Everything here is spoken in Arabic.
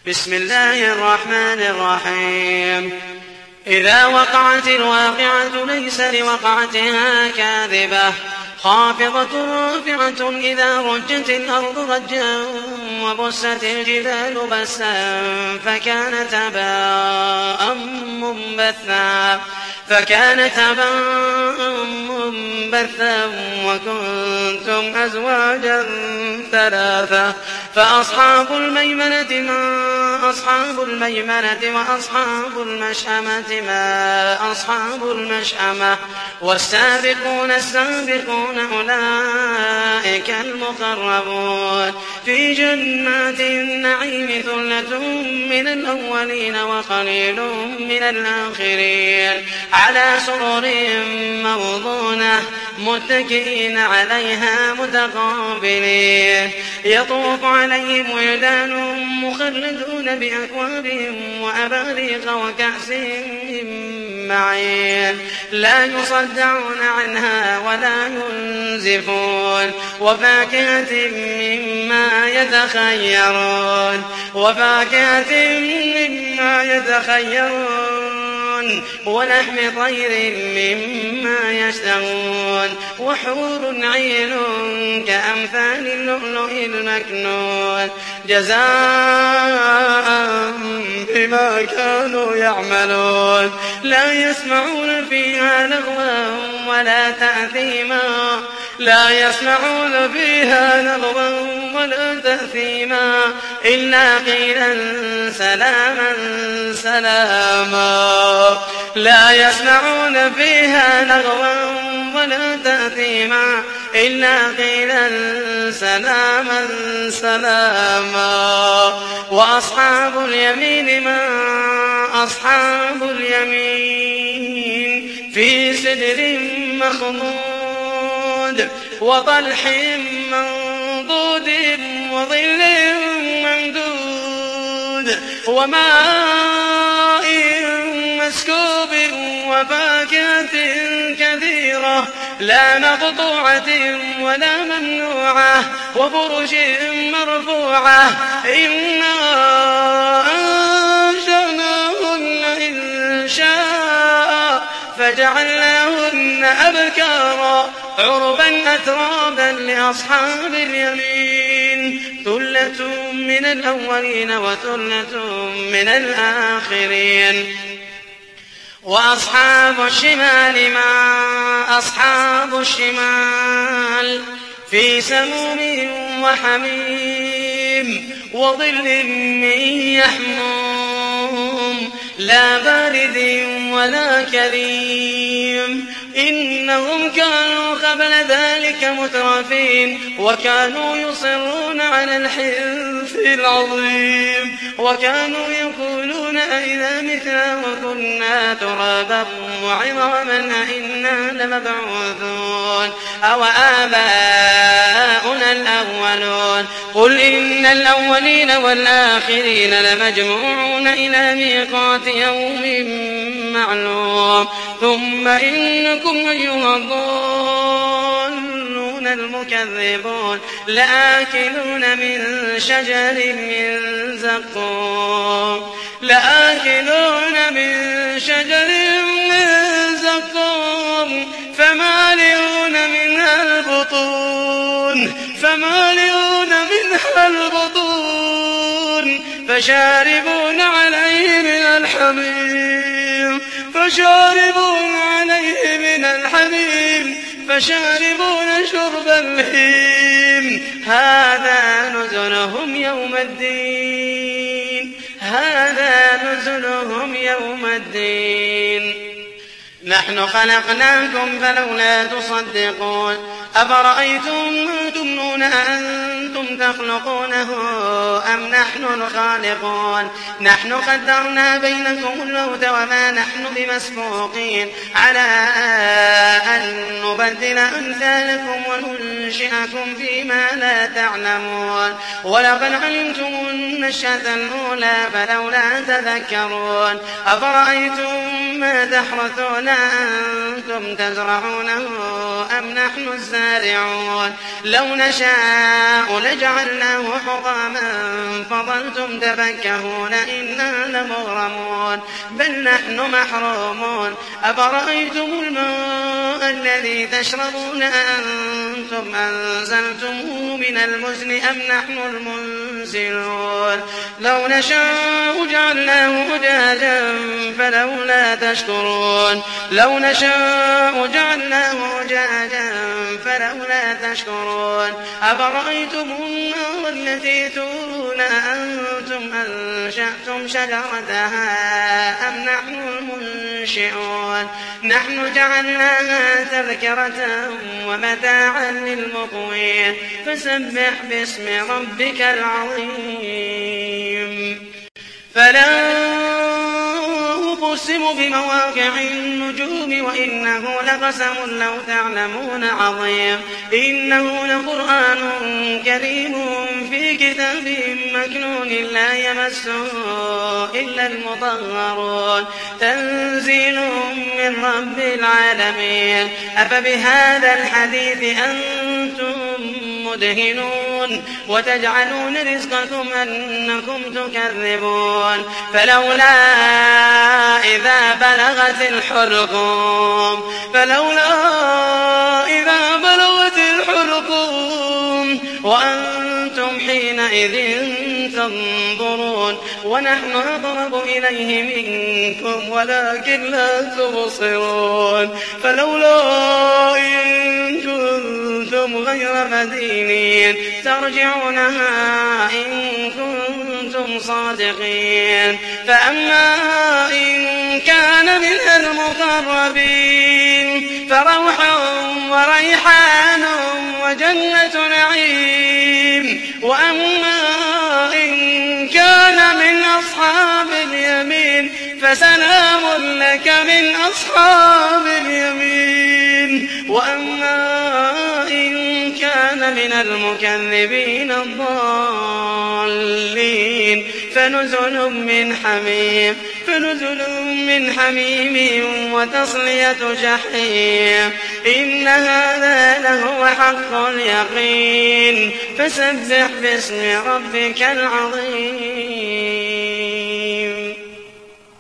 بسم الله الرحمن الرحيم. إذا وقعت الواقعة ليس لوقعتها كاذبة خافضة رافعة إذا رجت الأرض رجا وبست الجبال بسا فكانت هباء منبثا وكنتم أزواجا ثلاثة فأصحاب الميمنة ما أصحاب الميمنة وأصحاب المشأمة ما أصحاب المشأمة والسابقون السابقون أولئك المقربون في جنات النعيم ثلة من الأولين وقليل من الآخرين على سرر موضونة متكئين عليها متقابلين يطوف عليهم ولدان مخلدون بأكواب وأباريق وكأس من معين لا يصدعون عنها ولا ينزفون وفاكهة مما يتخيرون ولحم طير مما يشتهون وحور عين كأمثال اللؤلؤ المكنون جزاء بما كانوا يعملون لا يسمعون فيها لغوا ولا تأثيما إلا قيلا سلاما سلاما لا يسمعون فيها لغوا ولا تأثيما إلا قيلا سلاما سلاما وأصحاب اليمين ما أصحاب اليمين في سدر مخضود وطلح منضود وظل ممدود وماء مسكوب وفاكهة كثيرة لا مقطوعة ولا ممنوعة وفرش مرفوعة إنا أنشأناهن إنشاء فجعلناهن أبكارا عربا أترابا لأصحاب اليمين ثلة من الأولين وثلة من الآخرين وأصحاب الشمال ما أصحاب الشمال في سموم وحميم وظل من يحموم لا بارد ولا كريم إنهم كانوا قبل ذلك مترفين وكانوا يصرون على الحنث العظيم وكانوا يقولون أئذا متنا وكنا ترابا وعظاما أئنا لمبعوثون أو آباؤنا الأولون قل إن الأولين والآخرين لمجموعون إلى ميقات يوم معلوم ثم إنكم أيها الضالون المكذبون لآكلون من شجر من زقوم فمالئون منها البطون فشاربون عليه من الحميم فشاربون شرب الهيم هذا نزلهم يوم الدين نحن خلقناكم فلولا تصدقون أفرأيتم ما تمنون أأنتم تخلقونه أم نحن الخالقون نحن قدرنا بينكم الموت وما نحن بمسبوقين على أن نبدل أمثالكم وننشئكم فيما لا تعلمون ولقد علمتم النشأة الأولى فلولا تذكرون أفرأيتم ما تحرثون أنتم تزرعونه أم نحن الزارعون لو نشاء فجعلناه حطاما فظلتم تفكهون إنا لمغرمون بل نحن محرومون أفرأيتم الماء الذي تشربون أأنتم أنزلتموه من المزن أم نحن المنزلون لو نشاء جعلناه أجاجا فلولا تشكرون لو نشاء جعلناه أجاجا فلولا تشكرون أفرأيتم النار التي تورون أأنتم أنشأتم شجرتها أم نحن المنشئون نحن جعلناها تذكرة ومتاعا للمقوين فسبح باسم ربك العظيم فلا أقسم بمواقع النجوم وإنه لقسم لو تعلمون عظيم إنه لقرآن كريم في كتاب مكنون لا يمسه إلا المطهرون تنزيل من رب العالمين أفبهذا الحديث أنتم مدهنون وتجعلون رزقكم أنكم تكذبون فلولا إذا بلغت الحلقوم وأنتم حينئذ تنظرون ونحن أقرب إليه منكم ولكن لا تبصرون فلولا إن كنتم غير مدينين ترجعونها إن كنتم صادقين فأما إن كان من المقربين فروح وريحان وجنة نعيم وأما إن كان من أصحاب اليمين فسلام لك من أصحاب اليمين وأما إن كان من المكذبين الضالين فنزل من حميم وتصلية جحيم إن هذا لهو حق اليقين فسبح باسم ربك العظيم